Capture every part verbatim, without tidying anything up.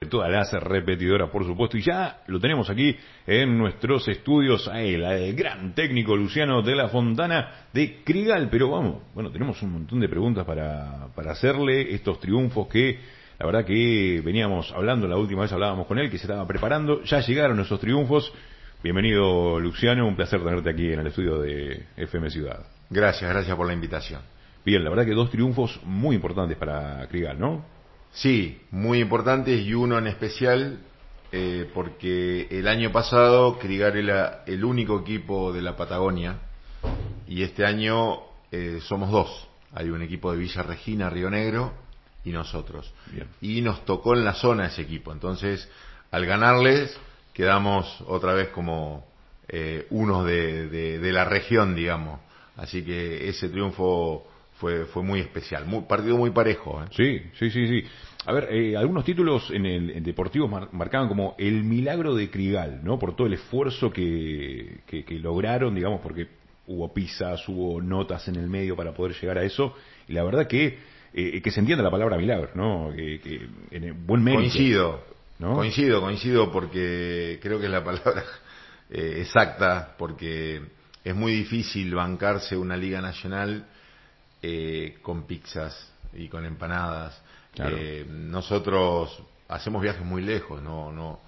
toda la repetidora, por supuesto, y ya lo tenemos aquí en nuestros estudios a él, al gran técnico Luciano de la Fontana de Krigal. Pero vamos, bueno, tenemos un montón de preguntas para, para hacerle, estos triunfos que la verdad que veníamos hablando, la última vez hablábamos con él, que se estaba preparando, ya llegaron esos triunfos. Bienvenido, Luciano, un placer tenerte aquí en el estudio de F M Ciudad. Gracias, gracias por la invitación. Bien, la verdad que dos triunfos muy importantes para Krigal, ¿no? Sí, muy importantes, y uno en especial eh, porque el año pasado Krigal era el único equipo de la Patagonia y este año eh, somos dos. Hay un equipo de Villa Regina, Río Negro, y nosotros. Bien. Y nos tocó en la zona ese equipo. Entonces, al ganarles, quedamos otra vez como eh, unos de, de, de la región, digamos. Así que ese triunfo fue fue muy especial, muy, partido muy parejo, ¿eh? Sí, sí, sí, sí. A ver, eh, algunos títulos en el en deportivos mar, marcaban como el milagro de Krigal, ¿no? Por todo el esfuerzo que, que, que lograron, digamos, porque hubo pizzas, hubo notas en el medio para poder llegar a eso. Y la verdad que eh, que se entienda la palabra milagro, ¿no? Que, que en el buen mérito. Coincido, ¿no? coincido, coincido, porque creo que es la palabra eh, exacta, porque es muy difícil bancarse una liga nacional eh, con pizzas y con empanadas. Claro. Eh, nosotros hacemos viajes muy lejos, no, no,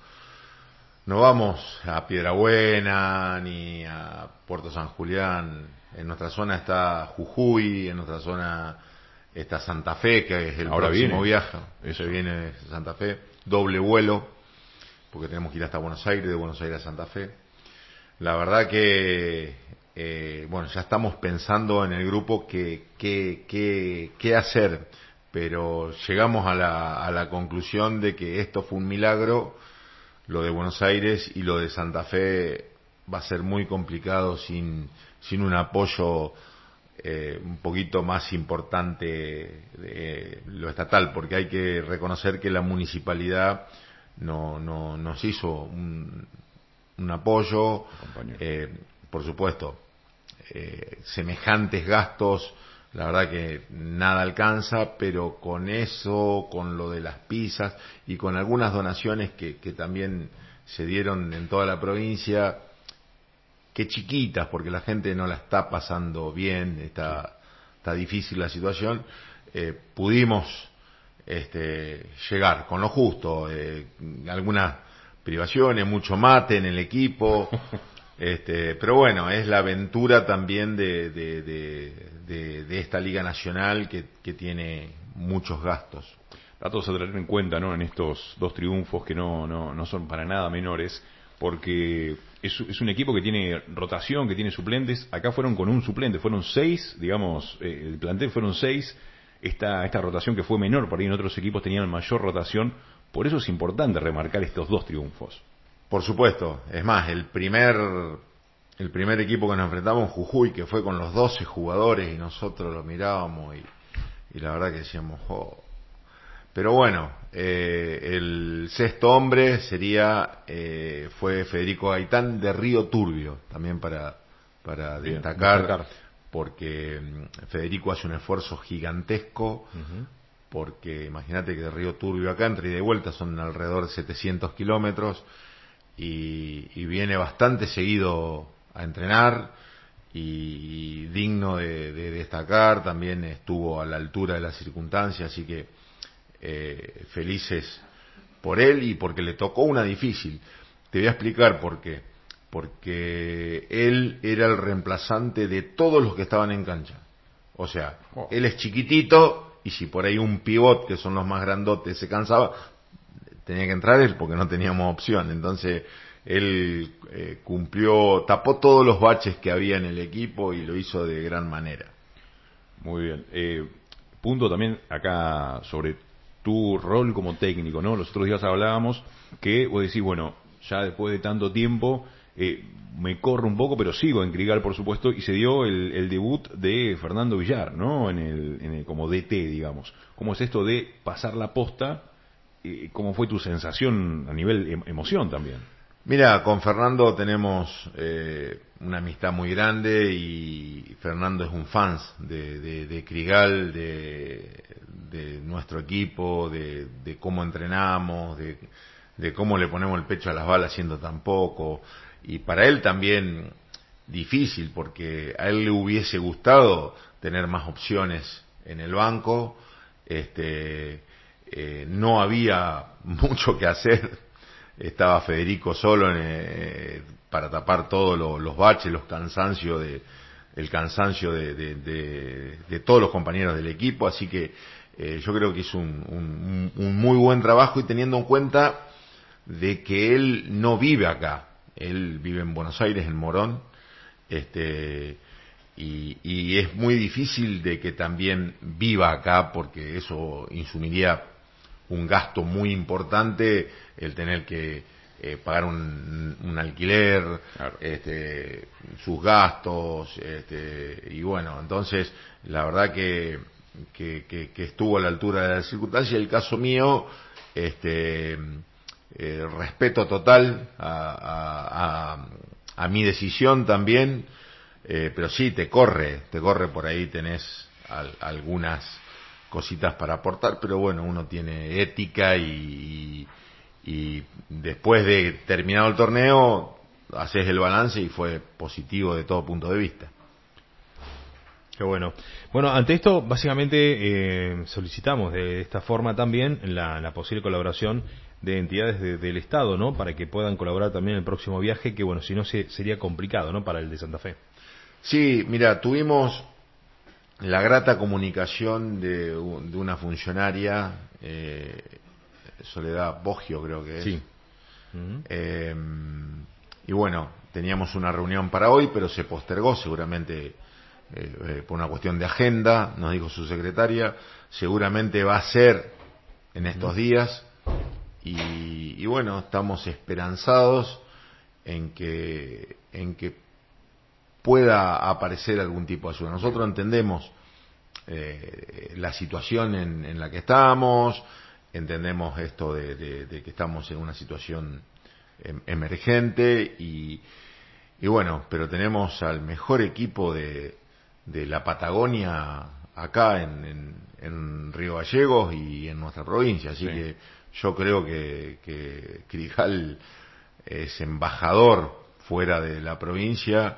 no vamos a Piedrabuena ni a Puerto San Julián. En nuestra zona está Jujuy, en nuestra zona está Santa Fe, que es el Ahora próximo viene. viaje. Eso. Se viene Santa Fe, doble vuelo, porque tenemos que ir hasta Buenos Aires, de Buenos Aires a Santa Fe. La verdad que, eh, bueno, ya estamos pensando en el grupo qué que, que, que hacer, pero llegamos a la, a la conclusión de que esto fue un milagro, lo de Buenos Aires, y lo de Santa Fe va a ser muy complicado sin, sin un apoyo eh, un poquito más importante de lo estatal, porque hay que reconocer que la municipalidad no, no nos hizo un, un apoyo, eh, por supuesto, eh, semejantes gastos, la verdad que nada alcanza, pero con eso, con lo de las pizzas y con algunas donaciones que, que también se dieron en toda la provincia, que chiquitas, porque la gente no la está pasando bien, está, sí. está difícil la situación, eh, pudimos este, llegar con lo justo, eh, algunas privaciones, mucho mate en el equipo, este, pero bueno, es la aventura también de, de, de, de, de esta Liga Nacional que, que tiene muchos gastos. Datos a tener en cuenta, ¿no? En estos dos triunfos que no, no, no son para nada menores, porque es, es un equipo que tiene rotación, que tiene suplentes. Acá fueron con un suplente, fueron seis, digamos, eh, el plantel fueron seis. Esta, esta rotación que fue menor, por ahí en otros equipos tenían mayor rotación. Por eso es importante remarcar estos dos triunfos. Por supuesto, es más, el primer el primer equipo que nos enfrentamos, Jujuy, que fue con los doce jugadores, y nosotros lo mirábamos y, y la verdad que decíamos, oh. Pero bueno, eh, el sexto hombre sería eh, fue Federico Gaitán de Río Turbio, también para para Bien, destacar, destacar, porque Federico hace un esfuerzo gigantesco, uh-huh. porque imagínate que de Río Turbio acá, entre ida y vuelta, son alrededor de setecientos kilómetros, y, y viene bastante seguido a entrenar, y, y digno de, de destacar, también estuvo a la altura de las circunstancias, así que eh, felices por él y porque le tocó una difícil. Te voy a explicar por qué. Porque él era el reemplazante de todos los que estaban en cancha. O sea, oh. él es chiquitito, y si por ahí un pivot, que son los más grandotes, se cansaba, tenía que entrar él porque no teníamos opción. Entonces él eh, cumplió, tapó todos los baches que había en el equipo y lo hizo de gran manera. Muy bien. Eh, punto también acá sobre tu rol como técnico, ¿no? Los otros días hablábamos que vos decís, bueno, ya después de tanto tiempo eh, me corro un poco, pero sigo en Krigal, por supuesto, y se dio el, el debut de Fernando Villar, ¿no? En el, en el como D T, digamos. ¿Cómo es esto de pasar la posta? Eh, ¿Cómo fue tu sensación a nivel em- emoción también? Mira, con Fernando tenemos eh, una amistad muy grande y Fernando es un fans de, de, de Crigal, de, de nuestro equipo, de, de cómo entrenamos, de, de cómo le ponemos el pecho a las balas siendo tan poco. Y para él también difícil, porque a él le hubiese gustado tener más opciones en el banco. Este, eh, no había mucho que hacer. Estaba Federico solo en, eh, para tapar todos lo, los baches, los cansancios de, el cansancio de, de, de, de todos los compañeros del equipo, así que eh, yo creo que hizo un, un, un muy buen trabajo, y teniendo en cuenta de que él no vive acá, él vive en Buenos Aires, en Morón, este, y, y es muy difícil de que también viva acá, porque eso insumiría un gasto muy importante, el tener que eh, pagar un, un alquiler, claro. este, sus gastos, este, y bueno, entonces la verdad que, que, que, que estuvo a la altura de las circunstancias. El caso mío, este, eh, respeto total a, a, a, a mi decisión también, eh, pero sí, te corre, te corre por ahí, tenés al, algunas cositas para aportar, pero bueno, uno tiene ética y, y, y después de terminado el torneo haces el balance y fue positivo de todo punto de vista. Qué bueno. Bueno, ante esto básicamente eh, solicitamos de esta forma también la, la posible colaboración de entidades de, del Estado, ¿no? Para que puedan colaborar también en el próximo viaje, que bueno, si no se, sería complicado, ¿no? Para el de Santa Fe. Sí, mira, tuvimos la grata comunicación de, de una funcionaria, eh, Soledad Boggio creo que es. Sí. Uh-huh. Eh, y bueno, teníamos una reunión para hoy, pero se postergó seguramente eh, eh, por una cuestión de agenda, nos dijo su secretaria, seguramente va a ser en estos uh-huh. días, y, y bueno, estamos esperanzados en que, en que pueda aparecer algún tipo de ayuda. Nosotros entendemos eh, la situación en, en la que estamos, entendemos esto de, de, de que estamos en una situación em, emergente y, y bueno, pero tenemos al mejor equipo de, de la Patagonia acá en, en, en Río Gallegos y en nuestra provincia, así sí. que yo creo que, que Crigal es embajador fuera de la provincia.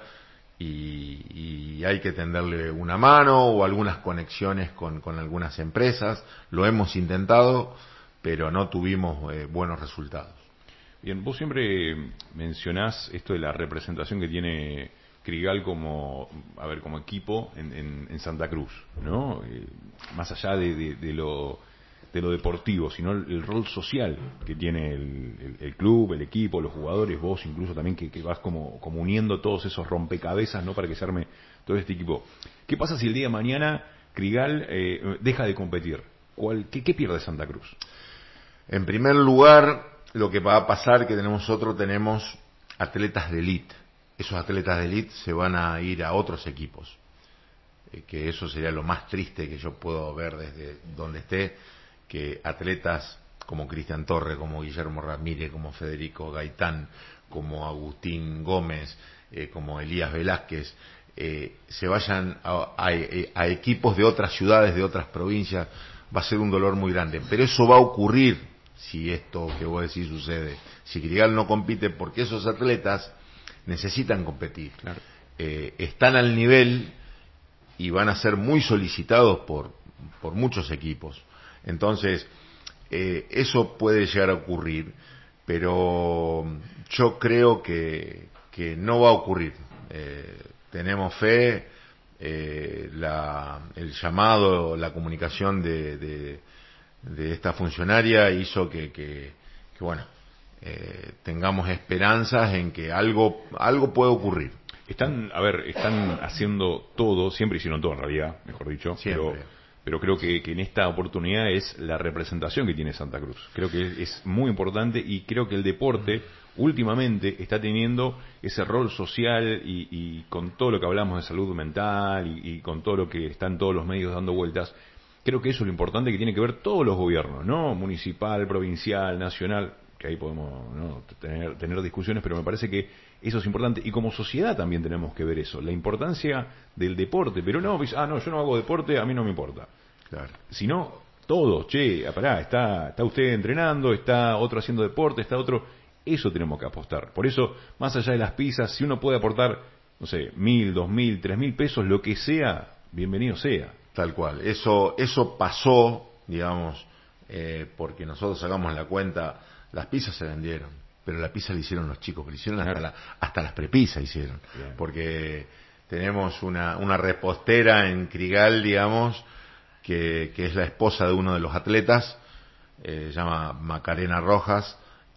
Y, y hay que tenderle una mano o algunas conexiones con, con algunas empresas. Lo hemos intentado, pero no tuvimos eh, buenos resultados. Bien, vos siempre mencionás esto de la representación que tiene Crigal como, a ver, como equipo en, en, en Santa Cruz, ¿no? Eh, más allá de, de, de lo de lo deportivo, sino el, el rol social que tiene el, el, el club, el equipo, los jugadores, vos incluso también que, que vas como, como uniendo todos esos rompecabezas, ¿no? Para que se arme todo este equipo. ¿Qué pasa si el día de mañana Crigal eh, deja de competir? ¿Cuál, qué, ¿Qué pierde Santa Cruz? En primer lugar, lo que va a pasar que tenemos nosotros, tenemos atletas de élite. Esos atletas de élite se van a ir a otros equipos. Eh, que eso sería lo más triste que yo puedo ver desde donde esté, que atletas como Cristian Torre, como Guillermo Ramírez, como Federico Gaitán, como Agustín Gómez, eh, como Elías Velázquez, eh, se vayan a, a, a equipos de otras ciudades, de otras provincias, va a ser un dolor muy grande. Pero eso va a ocurrir si esto que vos decís sucede. Si Crigal no compite, porque esos atletas necesitan competir. Claro. Eh, están al nivel y van a ser muy solicitados por, por muchos equipos. Entonces, eh, eso puede llegar a ocurrir, pero yo creo que, que no va a ocurrir. Eh, tenemos fe, eh, la, el llamado, la comunicación de, de, de esta funcionaria hizo que, que, que bueno, eh, tengamos esperanzas en que algo, algo puede ocurrir. Están, a ver, están haciendo todo, siempre hicieron todo en realidad, mejor dicho, siempre. pero... Pero creo que, que en esta oportunidad es la representación que tiene Santa Cruz. Creo que es muy importante y creo que el deporte últimamente está teniendo ese rol social y, y con todo lo que hablamos de salud mental y, y con todo lo que están todos los medios dando vueltas, creo que eso es lo importante que tiene que ver todos los gobiernos, ¿no? Municipal, provincial, nacional. que ahí podemos, ¿no?, tener, tener discusiones, pero me parece que eso es importante. Y como sociedad también tenemos que ver eso, la importancia del deporte. Pero no, ah, no, yo no hago deporte, a mí no me importa. Claro. Sino todos, che, pará, está, está usted entrenando, está otro haciendo deporte, está otro... Eso tenemos que apostar. Por eso, más allá de las pizzas, si uno puede aportar, no sé, mil, dos mil, tres mil pesos, lo que sea, bienvenido sea. Tal cual. Eso, eso pasó, digamos, eh, porque nosotros sacamos la cuenta, las pizzas se vendieron, pero la pizza la hicieron los chicos, que la hicieron hasta, la, hasta las prepizzas hicieron. Bien. Porque tenemos una, una repostera en Crigal, digamos, que, que es la esposa de uno de los atletas, eh, se llama Macarena Rojas,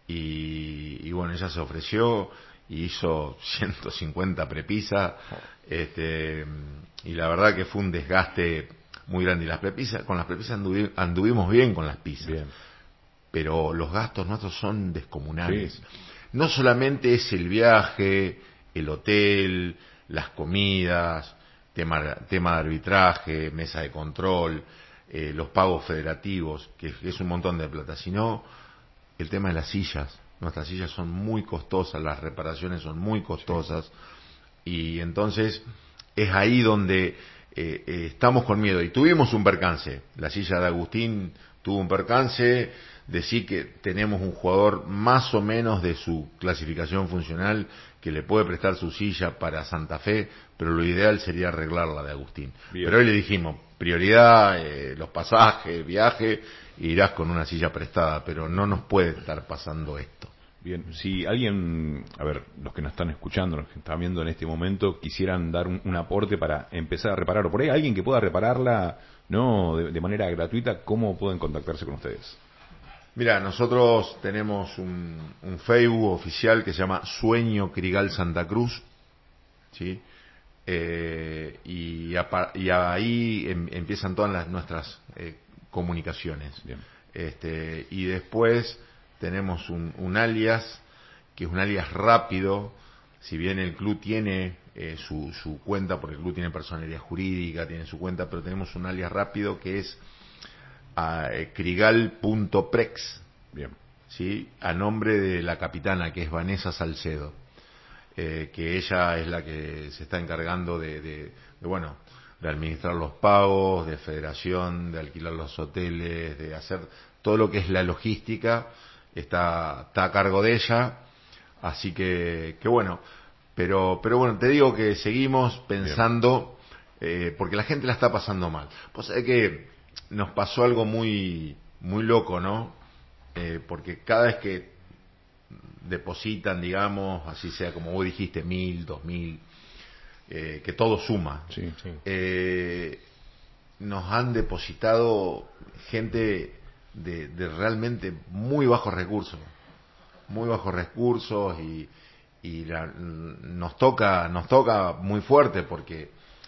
y, y bueno, ella se ofreció y hizo ciento cincuenta prepisas, este, y la verdad que fue un desgaste muy grande. Y las prepisas, con las prepisas anduvi, anduvimos bien con las pizzas, bien, pero los gastos nuestros son descomunales. Sí. No solamente es el viaje, el hotel, las comidas, tema, tema de arbitraje, mesa de control, eh, los pagos federativos, que es un montón de plata, sino el tema de las sillas. Nuestras sillas son muy costosas, las reparaciones son muy costosas, sí, y entonces es ahí donde eh, eh, estamos con miedo. Y tuvimos un percance, la silla de Agustín tuvo un percance, decir que tenemos un jugador más o menos de su clasificación funcional que le puede prestar su silla para Santa Fe, pero lo ideal sería arreglar la de Agustín. Bien. Pero hoy le dijimos, prioridad, eh, los pasajes, viaje, irás con una silla prestada, pero no nos puede estar pasando esto. Bien, si alguien, a ver, los que nos están escuchando, los que están viendo en este momento, quisieran dar un, un aporte para empezar a reparar, o por ahí alguien que pueda repararla, no, de, de manera gratuita, ¿cómo pueden contactarse con ustedes? Mira, nosotros tenemos un, un Facebook oficial que se llama Sueño Crigal Santa Cruz, ¿sí? Eh, y, a, y ahí em, empiezan todas las, nuestras eh, comunicaciones. Bien. Este, y después tenemos un, un alias, que es un alias rápido, si bien el club tiene eh, su, su cuenta, porque el club tiene personalidad jurídica, tiene su cuenta, pero tenemos un alias rápido que es a eh, crigal punto prex, bien, ¿sí?, a nombre de la capitana, que es Vanessa Salcedo, eh, que ella es la que se está encargando de, de, de, bueno, de administrar los pagos, de federación, de alquilar los hoteles, de hacer todo lo que es la logística, está, está a cargo de ella, así que, que bueno, pero, pero bueno, te digo que seguimos pensando, eh, porque la gente la está pasando mal. Pues es que nos pasó algo muy muy loco, ¿no? Eh, porque cada vez que depositan, digamos, así sea como vos dijiste, mil, dos mil, eh, que todo suma. Sí, sí. Eh, nos han depositado gente de, de realmente muy bajos recursos, muy bajos recursos y, y la, nos toca nos toca muy fuerte porque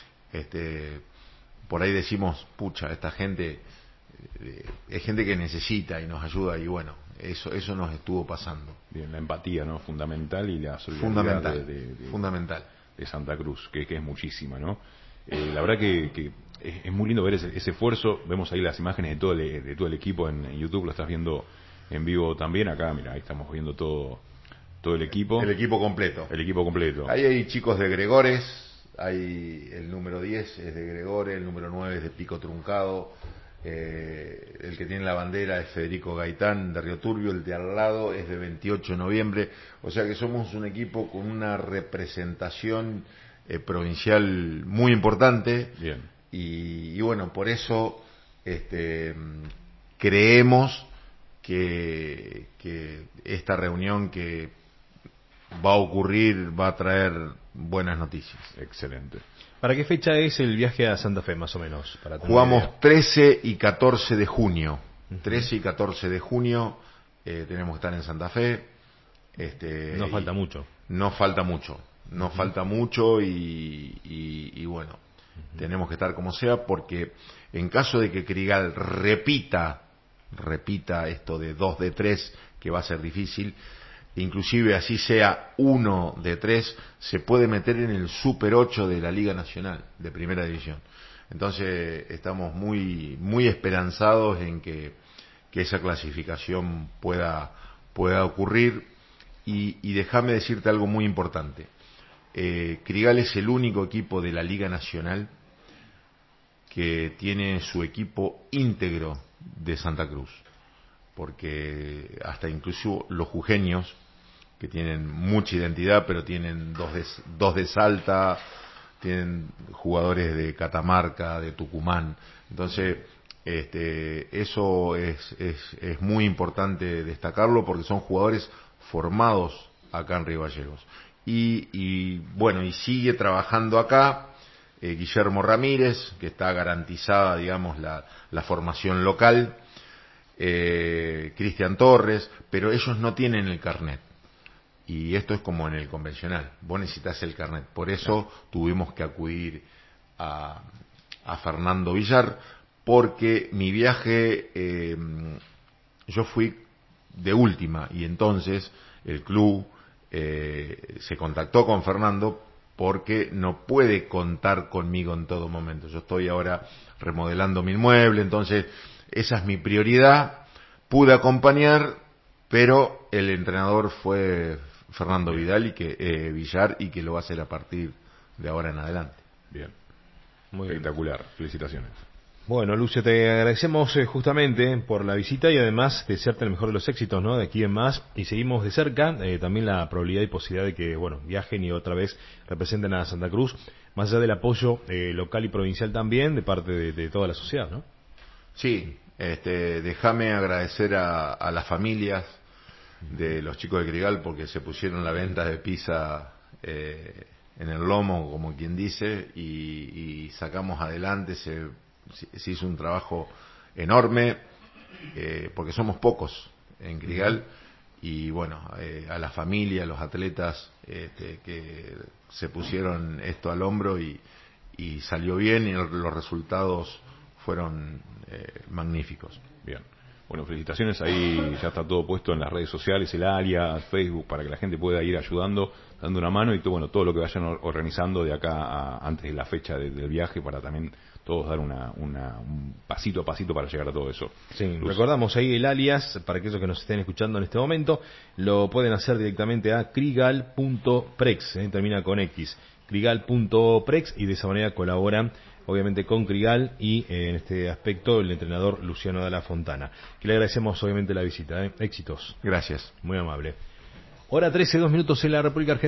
este por ahí decimos, pucha, esta gente eh, es gente que necesita y nos ayuda, y bueno, eso eso nos estuvo pasando. Bien, la empatía, ¿no?, fundamental, y la solidaridad fundamental, de, de, de, fundamental. de Santa Cruz, que, que es muchísima, ¿no? Eh, la verdad que, que es, es muy lindo ver ese, ese esfuerzo. Vemos ahí las imágenes de todo el, de todo el equipo en, en YouTube, lo estás viendo en vivo también. Acá, mira, ahí estamos viendo todo todo el equipo. El equipo completo. El equipo completo. Ahí hay chicos de Gregores. Hay el número diez es de Gregores, el número nueve es de Pico Truncado, eh, el que tiene la bandera es Federico Gaitán de Río Turbio, el de al lado es de veintiocho de noviembre, o sea que somos un equipo con una representación eh, provincial muy importante. Bien. Y, y bueno, por eso este, creemos que, que esta reunión que va a ocurrir va a traer buenas noticias. Excelente. ¿Para qué fecha es el viaje a Santa Fe, más o menos? Para Jugamos trece y catorce de junio. Uh-huh. trece y catorce de junio eh, tenemos que estar en Santa Fe. Este, no falta mucho. No falta mucho. No uh-huh. falta mucho y, y, y bueno, uh-huh. tenemos que estar como sea, porque en caso de que Crigal repita, repita esto de dos de tres, que va a ser difícil, inclusive así sea uno de tres, se puede meter en el Super ocho de la Liga Nacional de Primera División. Entonces estamos muy muy esperanzados en que, que esa clasificación pueda pueda ocurrir. Y, y déjame decirte algo muy importante. Eh, Crigal es el único equipo de la Liga Nacional que tiene su equipo íntegro de Santa Cruz, porque hasta incluso los jujeños, que tienen mucha identidad, pero tienen dos de, dos de Salta, tienen jugadores de Catamarca, de Tucumán, entonces este, eso es, es, es muy importante destacarlo, porque son jugadores formados acá en Río Gallegos. Y, y bueno, y sigue trabajando acá eh, Guillermo Ramírez, que está garantizada, digamos, la, la formación local, eh, Cristian Torres, pero ellos no tienen el carnet. Y esto es como en el convencional, vos necesitas el carnet. Por eso claro. tuvimos que acudir a, a Fernando Villar, porque mi viaje, eh, yo fui de última, y entonces el club eh, se contactó con Fernando porque no puede contar conmigo en todo momento. Yo estoy ahora remodelando mi inmueble, entonces esa es mi prioridad. Pude acompañar, pero el entrenador fue Fernando Vidal y que eh, Villar, y que lo va a hacer a partir de ahora en adelante. Bien, muy espectacular, bien. Felicitaciones. Bueno, Lucio, te agradecemos eh, justamente por la visita y además desearte el mejor de los éxitos, ¿no? De aquí en más, y seguimos de cerca eh, también la probabilidad y posibilidad de que, bueno, viajen y otra vez representen a Santa Cruz, más allá del apoyo eh, local y provincial también de parte de, de toda la sociedad, ¿no? Sí, este, déjame agradecer a, a las familias de los chicos de Crigal, porque se pusieron la venta de pizza eh, en el lomo, como quien dice, y, y sacamos adelante, se se hizo un trabajo enorme, eh, porque somos pocos en Crigal, y bueno, eh, a la familia, a los atletas este, que se pusieron esto al hombro, y, y salió bien, y los resultados fueron eh, magníficos. Bien. Bueno, felicitaciones, ahí ya está todo puesto en las redes sociales, el área, Facebook, para que la gente pueda ir ayudando, dando una mano, y todo, bueno, todo lo que vayan organizando de acá a, antes de la fecha de, del viaje, para también todos dar una, una, un pasito a pasito para llegar a todo eso. Sí, Luz. Recordamos ahí el alias, para aquellos que nos estén escuchando en este momento, lo pueden hacer directamente a crigal punto prex, eh, termina con X, crigal punto prex, y de esa manera colaboran obviamente con Crigal y eh, en este aspecto el entrenador Luciano Dalla Fontana, que le agradecemos obviamente la visita, ¿eh? Éxitos. Gracias. Muy amable. Hora trece, dos minutos en la República Argentina.